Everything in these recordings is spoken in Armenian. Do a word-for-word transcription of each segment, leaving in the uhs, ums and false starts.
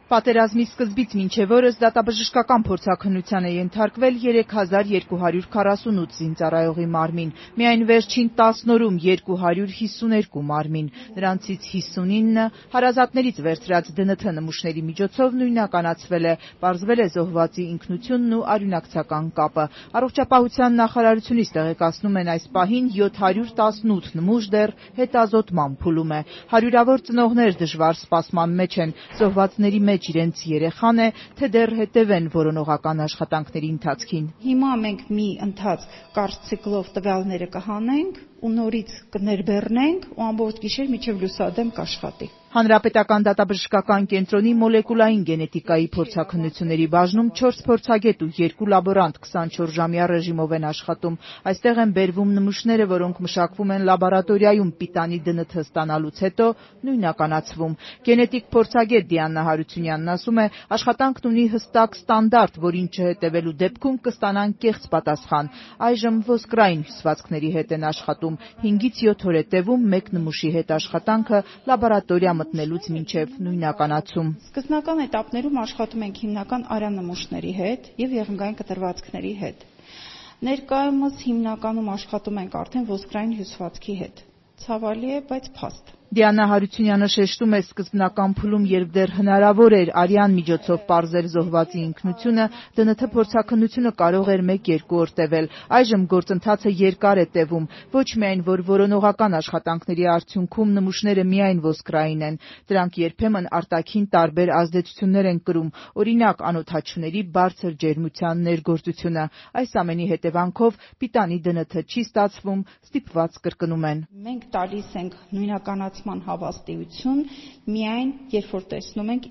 Պատերազմի սկզբից մինչև օրս դատաբժշկական փորձաքննության է ենթարկվել երեք հազար երկու հարյուր քառասունութ զինծառայողի մարմին, միայն վերջին տասն օրում երկու հարյուր հիսուներկու մարմին, նրանցից հիսունինը հարազատներից վերցրած ԴՆԹ նմուշների միջոցով նույնականացվել է, պարզվել է զոհվածի ինքնությունն ու արյունակցական կապը։ Առողջապահության նախարարությունից տեղեկացնում են այս պահին յոթ հարյուր տասնութ նմուշ դեռ հետազոտման փուլում է։ Հարյուրավոր ծնողներ դժվար սպասման մեջ են, զոհվածների մեջ իրենց երեխան է, թե դեռ հետևեն որոնողական աշխատանքների ընթացքին։ Հիմա մենք մի ընթացք կարճ ցիկլով տվյալները կհանենք ու նորից կներբեռնենք ու ամբողջ գիշեր մինչև լուսադեմ կաշխատի։ Հանրապետական դատաբժշկական կենտրոնի մոլեկուլային գենետիկայի փորձաքննությունների բաժնում չորս փորձագետ ու երկու լաբորանտ քսանչորս ժամյա ռեժիմով են աշխատում։ Այստեղ են բերվում նմուշները, որոնք մշակվում են լաբորատորիայում պիտանի ԴՆԹ ստանալուց հետո նույնականացվում։ Գենետիկ փորձագետ Դիանա Հարությունյանն ասում է, աշխատանքն ունի հստակ ստանդարտ, որին չհետևելու դեպքում կստանան կեղծ պատասխան։ Այժմ ոսկրային հյուսվածքների հետ են աշխատում։ հինգից յոթ օր է տևում մեկ նմուշի հետ աշխատանքը լաբորատորիա մտնելուց մինչև նույնականացում։ Սկզբնական էտապներում աշխատում ենք հիմնական արյանմուշների հետ եւ եղնգային կտրվածքների հետ։ Ներկայումս հիմնականում աշխատում ենք արդեն ոսկրային հյուսվածքի հետ։ Ցավալի է, բայց փաստ։ Դիանա Հարությունյանը շեշտում է, սկզբնական փուլում, երբ դեռ հնարավոր էր արյան միջոցով պարզել զոհվածի ինքնությունը, ԴՆԹ փորձաքննությունը կարող էր մեկ-երկու օր տևել։ Այժմ գործընթացը երկար է տևում, ոչ միայն որ որոնողական աշխատանքների արդյունքում նմուշները միայն ոսկրային են, դրանք երբեմն արտաքին տարբեր ազդեցություններ են կրում, օրինակ անօդաչուների բարձր ջերմության ներգործությունը։ Այս ամենի հետևանքով պիտանի ԴՆԹ չի ստացվում, ստիպված կրկնում են։ Մենք տալիս ենք նույնականացման հավաստիություն միայն երբ որ տեսնում ենք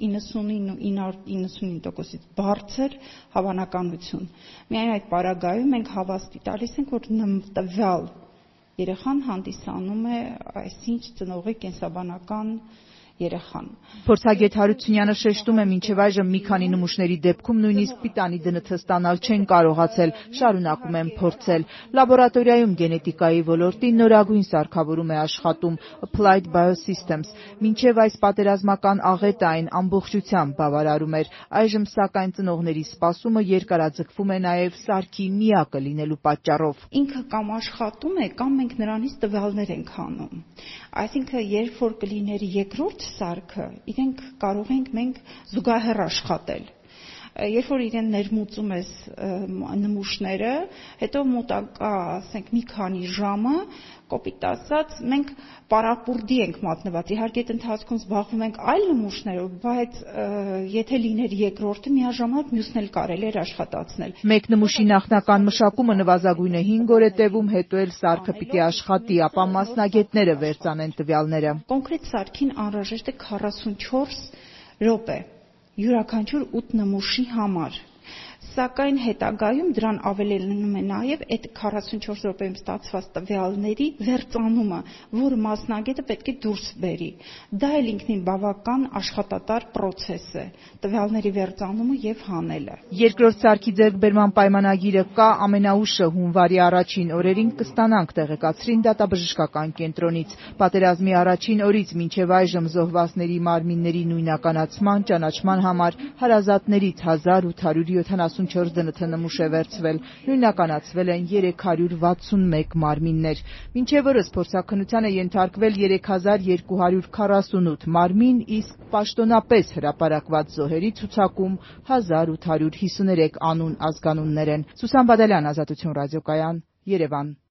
իննսունինը տոկոսից բարձր հավանականություն։ Միայն այդ պարագայում մենք հավաստի տալիս ենք, որ տվյալ երեխան հանդիսանում է այսինչ ծնողի կենսաբանական երեխան։ Փորձագետ Հարությունյանը շեշտում է, մինչև այժմ մի քանի նմուշների դեպքում նույնիսկ պիտանի ԴՆԹ ստանալ չեն կարողացել, շարունակում են փորձել։ Լաբորատորիայում գենետիկայի ոլորտի նորագույն սարքավորում է աշխատում Applied Biosystems, մինչև այս պատերազմական աղետը այն ամբողջությամբ բավարարում էր։ Այժմ սակայն ծնողների սպասումը երկարաձգվում է նաև սարքի միակը լինելու պատճառով։ Ինքը կամ աշխատում է, կամ մենք նրանից տվյալներ ենք հանում։ Այսինքն, երբ որ կլիներ երկրորդ սարքը, իրենք կարող ենք մենք զուգահեռ աշխատել։ Երբ որ իրեն ներմուծում ես նմուշները, հետո մոտակա, ասենք, մի քանի ժամը, կոպիտ ասած, մենք պարապուրդի ենք մատնված։ Իհարկե, այդ ընթացքում զբաղվում ենք այլ նմուշներով, բայց եթե լիներ երկրորդը, միաժամանակ մյուսն էլ կարելի էր աշխատացնել։ Մեկ նմուշի նախնական մշակումը նվազագույնը հինգ օր է տևում, հետո էլ սարքը պիտի աշխատի, ապա մասնագետները վերծանեն տվյալները։ Կոնկրետ սարքին անհրաժեշտ է քառասունչորս րոպե յուրաքանչյուր ութ նմուշի համար։ Սակայն հետագայում դրան ավելանում է նաև այդ քառասունչորս րոպեում ստացված տվյալների վերծանումը, որը մասնագետը պետք է դուրս բերի։ Դա էլ ինքնին բավական աշխատատար պրոցես է, տվյալների վերծանումը եւ հանելը։ Երկրորդ սարքի ձեռքբերման պայմանագիրը կա, ամենաուշը հունվարի առաջին օրերին կստանանք, տեղեկացրին դատաբժշկական կենտրոնից։ Պատերազմի առաջին օրից մինչև այժմ զոհվածների մարմինների նույնականացման, ճանաչման համար հարազատներից հազար ութ հարյուր յոթանասունչորս ԴՆԹ նմուշ է վերցվել, նույնականացվել են երեք հարյուր վաթսունմեկ մարմիններ։ Մինչև օրս փորձաքննության է ենթարկվել երեք հազար երկու հարյուր քառասունութ մարմին, իսկ պաշտոնապես հրապարակված զոհերի ցուցակում հազար ութ հարյուր հիսուներեք անուն ազգանուններ են։ Սուսան Բադալյան, Ազատություն ռադիոկայան, Երևան։